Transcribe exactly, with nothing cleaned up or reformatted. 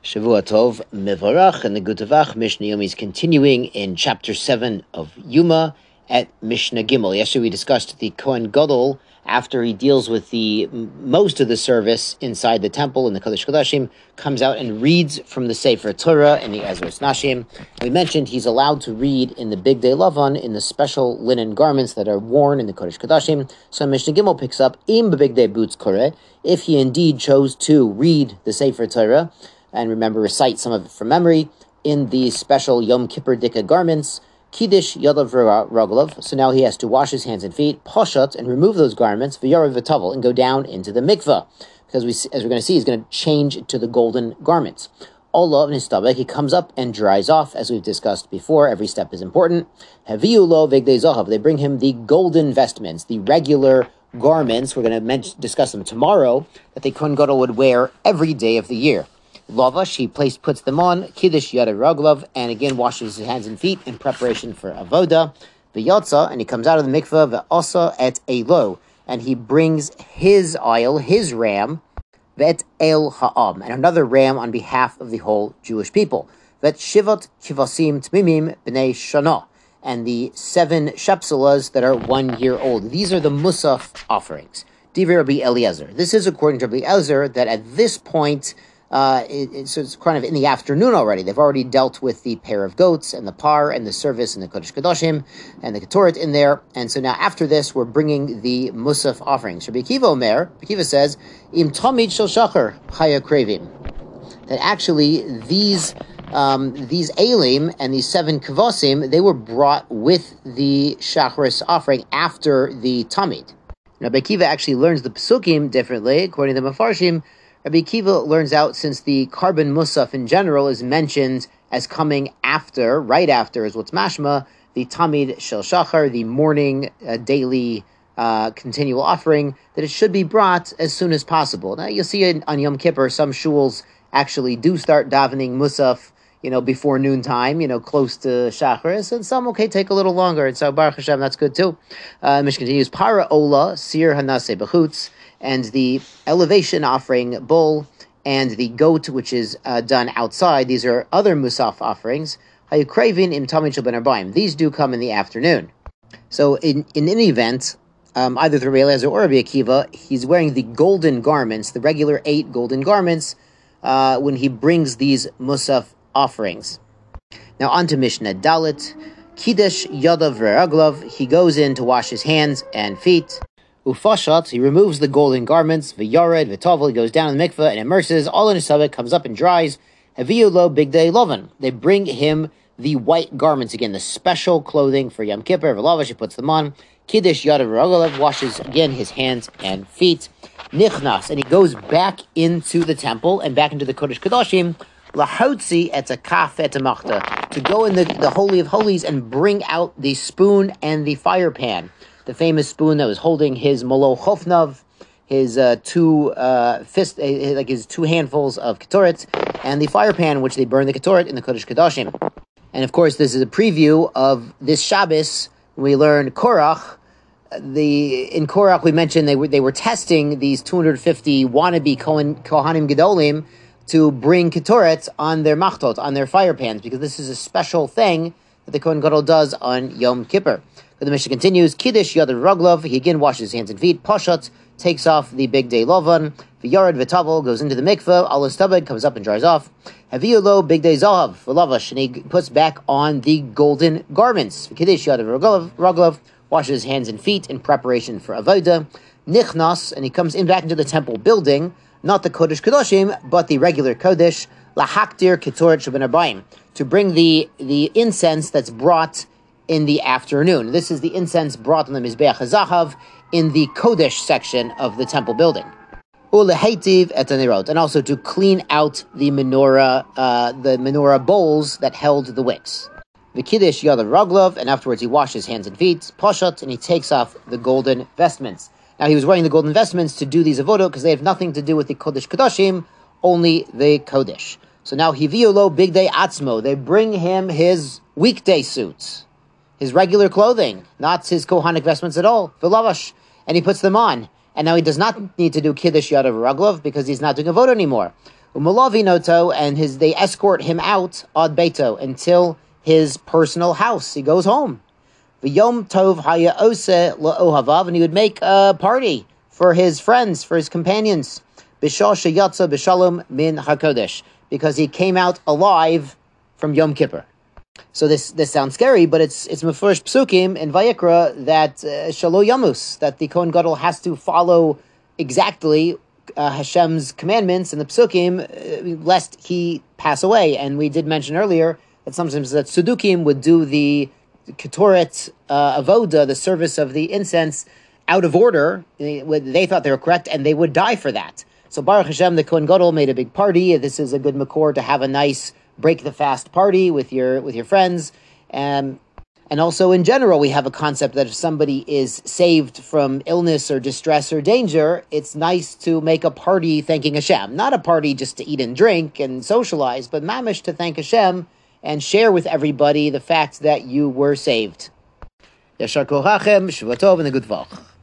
Shavua Tov Mevorach, and the Gutavach Mishnah Yomi is continuing in chapter seven of Yuma at Mishnah Gimel. Yesterday we discussed the Kohen Gadol after he deals with the most of the service inside the temple in the Kodesh Kodashim, comes out and reads from the Sefer Torah in the Ezras Nashim. We mentioned he's allowed to read in the Big Day Lavan in the special linen garments that are worn in the Kodesh Kodashim. So Mishnah Gimel picks up Im Big Day Boots Koreh, if he indeed chose to read the Sefer Torah and remember, recite some of it from memory in these special Yom Kippur Dika garments, Kiddush Yadav Raglav. So now he has to wash his hands and feet, Pashat, and remove those garments, V'yarav V'tavel, and go down into the mikveh. Because we, as we're going to see, he's going to change to the golden garments. Allah and his tabek, he comes up and dries off, as we've discussed before. Every step is important. Haviulo Vegdei Zahav. They bring him the golden vestments, the regular garments. We're going to mention, discuss them tomorrow, that the Kohen Gadol would wear every day of the year. Lavash, he placed, puts them on, Kiddush Yada Raglav, and again washes his hands and feet in preparation for Avoda. V'yatza, and he comes out of the mikveh, V'asa et Elo, and he brings his oil, his ram, V'et El Ha'am, and another ram on behalf of the whole Jewish people. V'et Shivat Kivasim Tmimim B'nei Shana, and the seven shepselas that are one year old. These are the Musaf offerings. Divrei Rabbi Eliezer. This is according to Rabbi Eliezer that at this point, Uh, it, it, so it's kind of in the afternoon already. They've already dealt with the pair of goats and the par and the service and the Kodesh Kodashim and the Ketoret in there. And so now after this, we're bringing the Musaf offerings. Rabbi Akiva Omer, Rabbi Akiva says, Im Tamid Shel Shachar Chaya Krevim. That actually these um, these Elim and these seven Kavasim, they were brought with the Shacharis offering after the Tamid. Now Rabbi Akiva actually learns the Pesukim differently, according to the Mefarshim. Rabbi Akiva learns out, since the carbon musaf in general is mentioned as coming after, right after, is what's mashma, the tamid shel shachar, the morning, uh, daily, uh, continual offering, that it should be brought as soon as possible. Now, you'll see it on Yom Kippur, some shuls actually do start davening musaf, you know, before noontime, you know, close to shacharis, and some, okay, take a little longer, and so Baruch Hashem, that's good too. Uh, Mishnah continues, para ola, sir hanase bechutz, and the elevation offering bull and the goat, which is uh, done outside. These are other musaf offerings. These do come in the afternoon. So in, in any event, um, either through Rabbi Eliezer or Rabbi Akiva, he's wearing the golden garments, the regular eight golden garments, uh, when he brings these musaf offerings. Now on to Mishnah Dalit. Kiddush Yadav Re'aglav. He goes in to wash his hands and feet. Ufashat, he removes the golden garments, v'yared, v'tavel, he goes down in the mikveh and immerses, all in his sabek, comes up and dries. Haviulo Big Day Lovan. They bring him the white garments, again, the special clothing for Yom Kippur. V'lavash, he puts them on. Kiddush Yadav Ragalav, washes again his hands and feet. Nichnas, and he goes back into the temple and back into the Kodesh Kodashim. Lahotzi et a kaf et a machta, to go in the, the Holy of Holies and bring out the spoon and the fire pan. The famous spoon that was holding his molo chofnav, his uh, two uh, fist, uh, like his two handfuls of ketoret, and the fire pan which they burn the ketoret in the Kodesh Kodashim. And of course, this is a preview of this Shabbos. We learn Korach. The in Korach we mentioned they were they were testing these two hundred fifty wannabe Kohen, Kohanim Gedolim to bring ketoret on their machtot, on their fire pans, because this is a special thing that the Kohen Gadol does on Yom Kippur. But the Mishnah continues, Kiddush Yadar Raglav, he again washes his hands and feet, Pashat, takes off the Big Day Lovan, V'yared V'tavel, goes into the mikveh, Allah Stabed, comes up and dries off, Haviulo Big Day Zahav, V'lavash, and he puts back on the golden garments, Kiddush Yadar Raglav, washes his hands and feet in preparation for Avoda, Nichnas, and he comes in back into the temple building, not the Kodesh Kodashim, but the regular Kodesh, Lahaktir Ketoret Shabbat Arbaim, to bring the, the incense that's brought in the afternoon. This is the incense brought on the Mizbeach HaZahav in the Kodesh section of the temple building. Uleheitiv et hanirot, and also to clean out the menorah, uh, the menorah bowls that held the wicks. V'kiddush Yadav Raglav, and afterwards he washes his hands and feet, Pashat, and he takes off the golden vestments. Now he was wearing the golden vestments to do these avodah because they have nothing to do with the Kodesh Kodashim, only the Kodesh. So now Hiviolo Big Day Atzmo, they bring him his weekday suits, his regular clothing, not his Kohanic vestments at all, V'lavash, and he puts them on. And now he does not need to do Kiddush Yadav Raglav because he's not doing a vote anymore. Umalavinoto, and his they escort him out ad beito until his personal house. He goes home. V'yom tov haya ose la'ohavav, and he would make a party for his friends, for his companions. B'shal sheyatza b'shalom min hakodesh, because he came out alive from Yom Kippur. So this this sounds scary, but it's it's mefurish psukim in Vayikra that uh, shalo yamus, that the Kohen Gadol has to follow exactly uh, Hashem's commandments and the psukim, uh, lest he pass away. And we did mention earlier that sometimes that Sudukim would do the Ketoret uh, Avoda, the service of the incense, out of order. They, they thought they were correct, and they would die for that. So Baruch Hashem, the Kohen Gadol made a big party. This is a good makor to have a nice break the fast party with your with your friends. Um, and also in general, we have a concept that if somebody is saved from illness or distress or danger, it's nice to make a party thanking Hashem. Not a party just to eat and drink and socialize, but mamish to thank Hashem and share with everybody the fact that you were saved. Yashar Kochachem, Shavua Tov, and a good Vach.